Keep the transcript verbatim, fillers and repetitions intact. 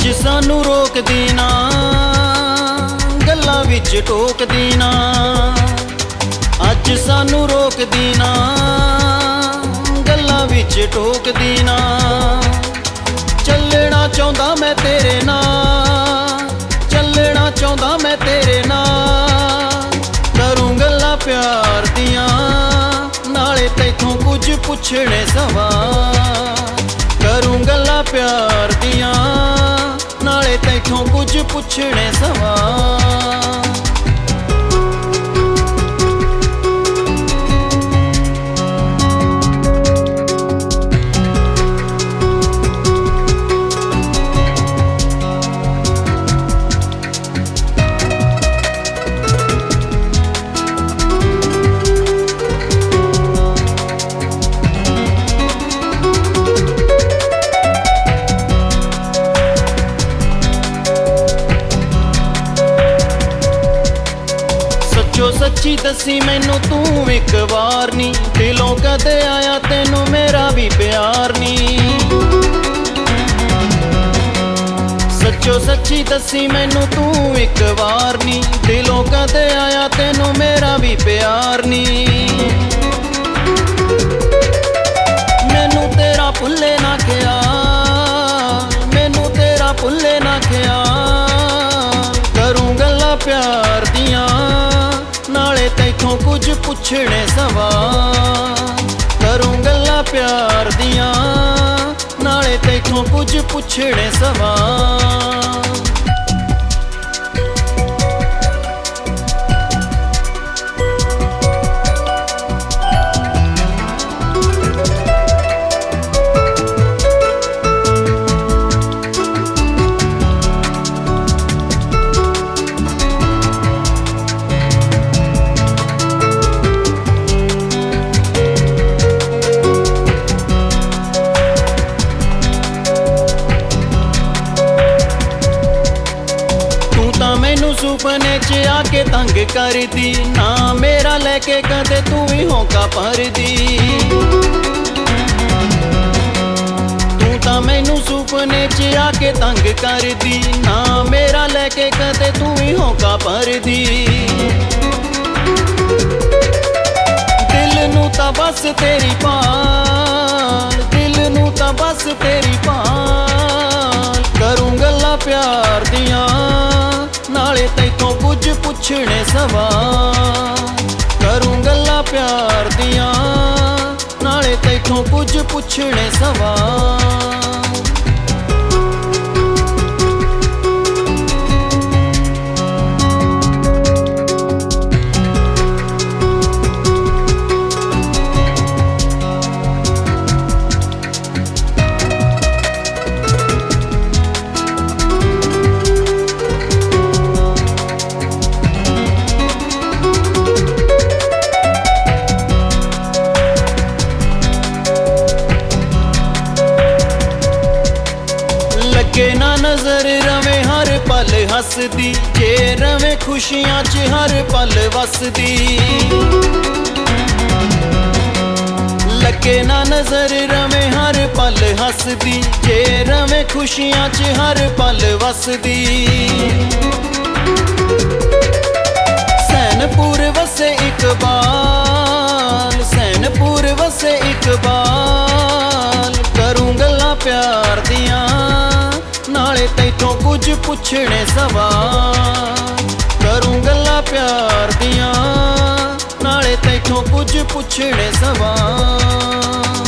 अज सानू रोकदी ना गल्लां विच टोकदी ना, अज सानू रोकदी ना गल्लां विच टोकदी ना। चलना चाहुंदा मैं तेरे नाल, चलना चाहुंदा मैं तेरे नाल, करूं गल्लां प्यार दियां नाले तैथों कुछ पुछणे सवाल, करूं गल्लां प्यार दियां नाले तैथों कुछ पुछणे सवाल। जो सच्ची दसी मैनू तू एक बार नी, दिलों कदे आया तेनू मेरा भी प्यार नी। सच्चो सच्ची दसी मैनू तू एक बार नी, दिलों कदे आया तेनू मेरा भी प्यार नी। मैनू तेरा भुल्ले ना ख्याल, मैनू तेरा भुल्ले ना ख्याल, करूं गल्लां प्यार दियां नाले तैथों कुछ पुछणे सवाल, करूं गल्लां प्यार दियां नाले तैथों कुछ पुछणे सवाल। मैनू सुपने च आके तंग कर दी ना, मेरा लेके कदे तू ही होका भर दी। तू तां मैनू सुपने च आके तंग कर दी ना, मेरा लेके कदे तू ही होका भर दी। दिल नू तां बस तेरी पाल, दिल नू तां बस तेरी पाल, करूं गल्लां प्यार दियां नाले तैथों कुछ पुछणे सवाल, करूं गल्लां प्यार दियां नाले तैथों कुछ पुछणे सवाल। लगे ना नजर रवे हर पल हसदी, जे रवे खुशियां च हर पल वसदी। लगे ना नजर रवे हर पल हसदी, जे रवे खुशियां च हर पल वसदी। सैनपुर वसे इकबाल, सैनपुर वसे इकबाल, करूं गल्लां प्यार दियां नाले तैथों कुछ पुछणे सवाल, करूं गल्लां प्यार दियां नाले तैथों कुछ पुछणे सवाल।